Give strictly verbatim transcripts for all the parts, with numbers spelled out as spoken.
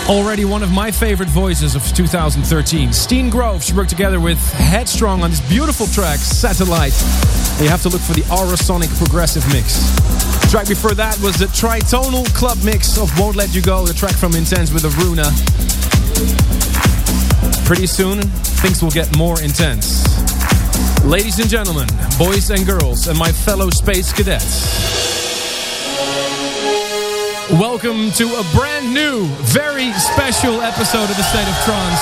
Already one of my favorite voices of two thousand thirteen. Steen Groves worked together with Headstrong on this beautiful track, Satellite. And you have to look for the Aurosonic progressive mix. The track before that was the tritonal club mix of Won't Let You Go, the track from Intense with Aruna. Pretty soon, things will get more intense. Ladies and gentlemen, boys and girls, and my fellow space cadets. Welcome to a brand new, very special episode of The State of Trance.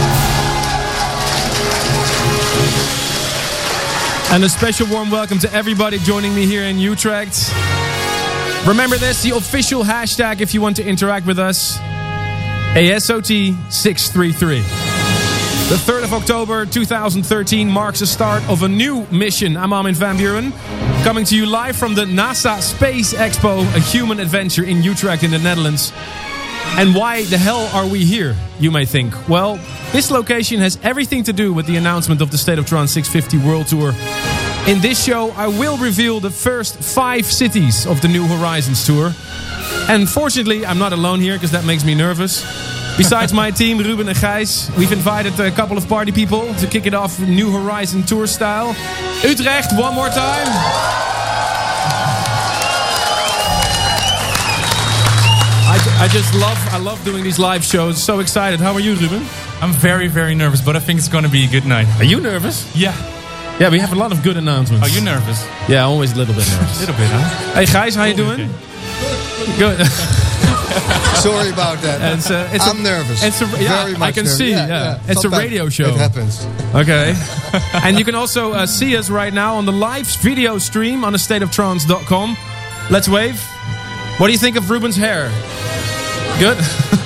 And a special warm welcome to everybody joining me here in Utrecht. Remember this, the official hashtag if you want to interact with us. A S O T six three three. The third of October two thousand thirteen marks the start of a new mission. I'm Armin van Buuren, coming to you live from the NASA Space Expo, a human adventure in Utrecht in the Netherlands. And why the hell are we here, you may think? Well, this location has everything to do with the announcement of the State of Trance six fifty World Tour. In this show, I will reveal the first five cities of the New Horizons Tour. And fortunately, I'm not alone here, because that makes me nervous. Besides my team, Ruben and Gijs, we've invited a couple of party people to kick it off New Horizon Tour style. Utrecht, one more time. I, I just love I love doing these live shows. So excited. How are you, Ruben? I'm very, very nervous, but I think it's going to be a good night. Are you nervous? Yeah. Yeah, we have a lot of good announcements. Are you nervous? Yeah, always a little bit nervous. A little bit, huh? Hey, Gijs, how you doing? Good. Sorry about that. It's a, it's I'm a, nervous. It's a, yeah, Very much I can nervous. see. Yeah, Yeah, yeah. It's Sometimes a radio show. It happens. Okay. And you can also uh, see us right now on the live video stream on the state of trance dot com. Let's wave. What do you think of Ruben's hair? Good.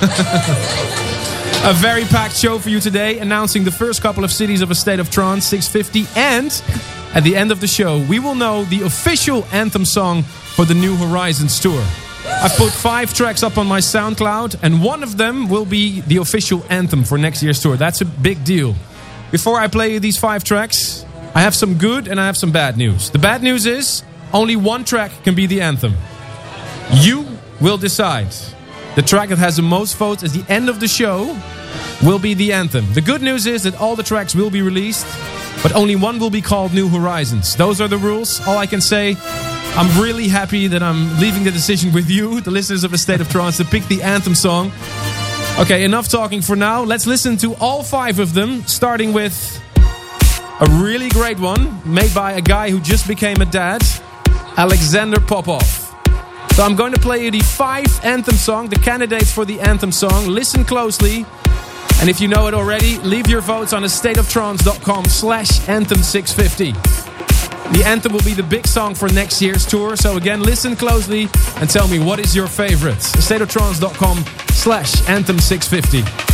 A very packed show for you today, announcing the first couple of cities of A State of Trance six fifty. And at the end of the show, we will know the official anthem song for the New Horizons Tour. I've put five tracks up on my SoundCloud, and one of them will be the official anthem for next year's tour. That's a big deal. Before I play you these five tracks, I have some good and I have some bad news. The bad news is, only one track can be the anthem. You will decide. The track that has the most votes at the end of the show will be the anthem. The good news is that all the tracks will be released, but only one will be called New Horizons. Those are the rules. All I can say, I'm really happy that I'm leaving the decision with you, the listeners of A State of Trance, to pick the anthem song. Okay, enough talking for now. Let's listen to all five of them, starting with a really great one made by a guy who just became a dad, Alexander Popov. So I'm going to play you the five anthem song, the candidates for the anthem song. Listen closely. And if you know it already, leave your votes on a state of trance dot com slash anthem six fifty. The anthem will be the big song for next year's tour. So again, listen closely and tell me what is your favorite. a state of trance dot com slash anthem six fifty.